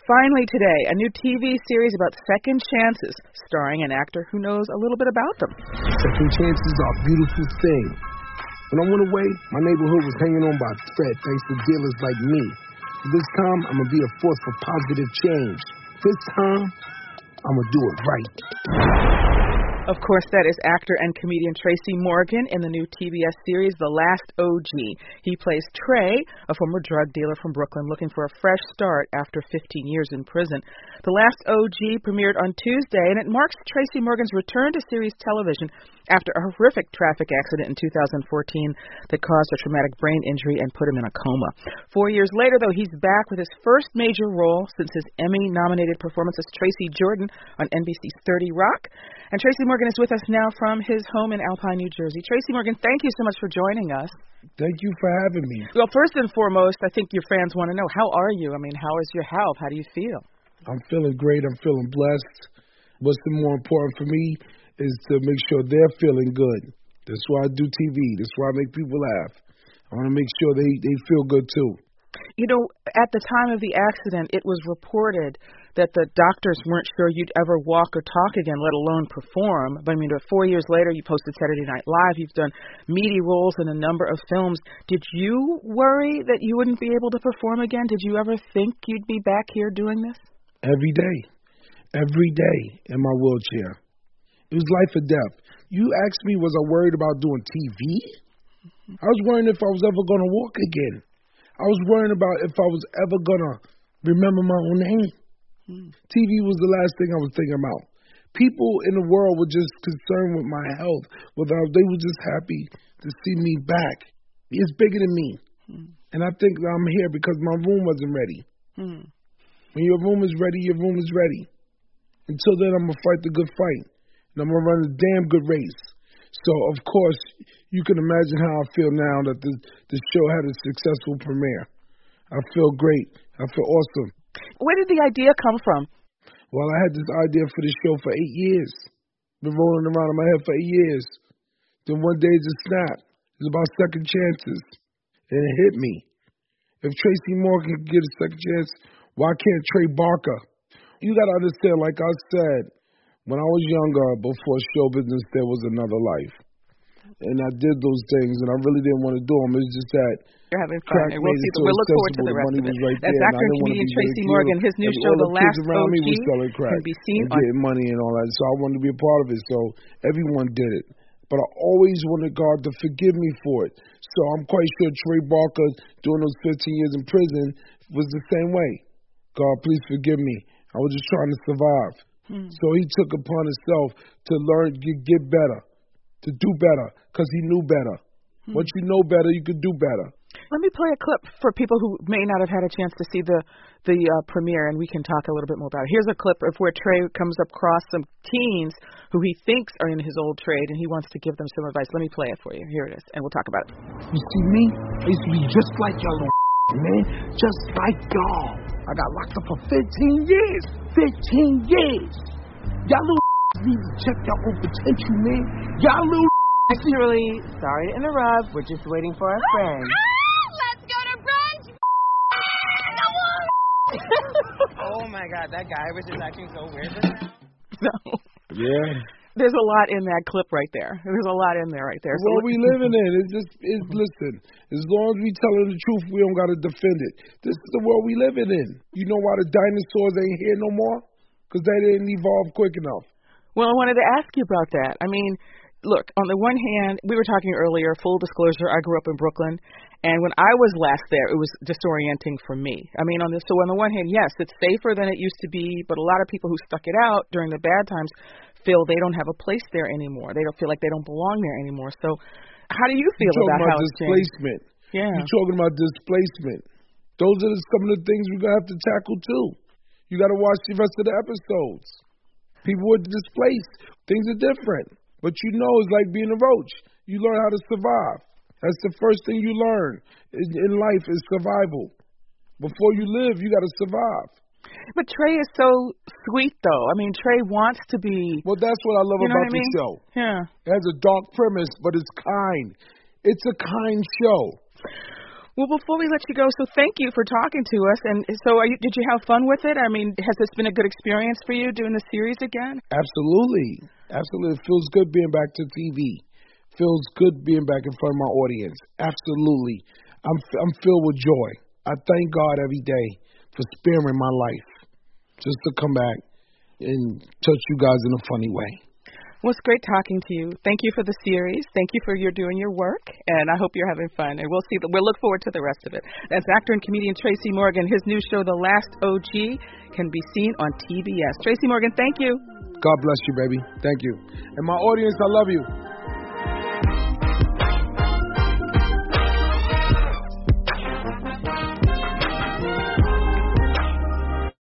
Finally today, a new TV series about second chances, starring an actor who knows a little bit about them. Second chances are a beautiful thing. When I went away, my neighborhood was hanging on by a thread thanks to dealers like me. This time, I'm going to be a force for positive change. This time, I'm going to do it right. Of course, that is actor and comedian Tracy Morgan in the new TBS series, The Last OG. He plays Trey, a former drug dealer from Brooklyn looking for a fresh start after 15 years in prison. The Last OG premiered on Tuesday, and it marks Tracy Morgan's return to series television after a horrific traffic accident in 2014 that caused a traumatic brain injury and put him in a coma. 4 years later, though, he's back with his first major role since his Emmy-nominated performance as Tracy Jordan on NBC's 30 Rock. And Tracy Morgan is with us now from his home in Alpine, New Jersey. Tracy Morgan, thank you so much for joining us. Thank you for having me. Well, first and foremost, I think your fans want to know, how are you? I mean, how is your health? How do you feel? I'm feeling great. I'm feeling blessed. What's more important for me is to make sure they're feeling good. That's why I do TV. That's why I make people laugh. I want to make sure they feel good, too. You know, at the time of the accident, it was reported that the doctors weren't sure you'd ever walk or talk again, let alone perform. But, I mean, 4 years later, you posted Saturday Night Live. You've done meaty roles in a number of films. Did you worry that you wouldn't be able to perform again? Did you ever think you'd be back here doing this? Every day in my wheelchair. It was life or death. You asked me, was I worried about doing TV? I was worrying if I was ever going to walk again. I was worrying about if I was ever going to remember my own name. TV was the last thing I was thinking about. People in the world were just concerned with my health. They were just happy to see me back. It's bigger than me. And I think I'm here because my room wasn't ready. When your room is ready, your room is ready. Until then, I'm going to fight the good fight. And I'm going to run a damn good race. So, of course, you can imagine how I feel now that the show had a successful premiere. I feel great. I feel awesome. Where did the idea come from? Well, I had this idea for the show for 8 years. Been rolling around in my head for 8 years. Then one day it just snapped. It's about second chances. And it hit me. If Tracy Morgan could get a second chance, why can't Trey Barker? You got to understand, like I said, when I was younger, before show business, there was another life. And I did those things, and I really didn't want to do them. It's just that you're having fun. And we'll look forward to the rest of it. Right That's actor and comedian Tracy Morgan. His new show, The Last OG, can be seen on getting money and all that. So I wanted to be a part of it. So everyone did it. But I always wanted God to forgive me for it. So I'm quite sure Trey Barker, during those 15 years in prison, was the same way. God, please forgive me. I was just trying to survive. So he took upon himself to learn, get better, to do better, because he knew better. Once you know better, you can do better. Let me play a clip for people who may not have had a chance to see the premiere, and we can talk a little bit more about it. Here's a clip of where Trey comes across some teens who he thinks are in his old trade, and he wants to give them some advice. Let me play it for you. Here it is, and we'll talk about it. You see me? I used to be just like y'all, man. Just like y'all. I got locked up for 15 years. 15 years. Y'all little need to check your own potential, man. Y'all little Actually, sorry to interrupt. We're just waiting for our friend. Let's go to brunch. Oh my God, that guy was just acting so weird. No. Yeah. There's a lot in that clip right there. There's a lot in there right there. The world we living in. Listen, as long as we telling the truth, we don't got to defend it. This is the world we living in. You know why the dinosaurs ain't here no more? Because they didn't evolve quick enough. Well, I wanted to ask you about that. I mean, look, on the one hand, we were talking earlier, full disclosure, I grew up in Brooklyn, and when I was last there, it was disorienting for me. I mean, on the one hand, yes, it's safer than it used to be, but a lot of people who stuck it out during the bad times feel they don't have a place there anymore. They don't feel like they don't belong there anymore. So how do you feel about how it's displacement? Yeah. You're talking about displacement. Those are some of the things we're going to have to tackle, too. You got to watch the rest of the episodes. People were displaced. Things are different. But you know it's like being a roach. You learn how to survive. That's the first thing you learn in life is survival. Before you live, you got to survive. But Trey is so sweet, though. I mean, Trey wants to be... Well, that's what I love about the show. Yeah. It has a dark premise, but it's kind. It's a kind show. Well, before we let you go, so thank you for talking to us. And so did you have fun with it? I mean, has this been a good experience for you doing the series again? Absolutely. Absolutely. It feels good being back to TV. Feels good being back in front of my audience. Absolutely. I'm filled with joy. I thank God every day for sparing my life just to come back and touch you guys in a funny way. Well, it's great talking to you. Thank you for the series. Thank you for doing your work, and I hope you're having fun. And we'll look forward to the rest of it. That's actor and comedian Tracy Morgan. His new show, The Last OG, can be seen on TBS. Tracy Morgan, thank you. God bless you, baby. Thank you. And my audience, I love you.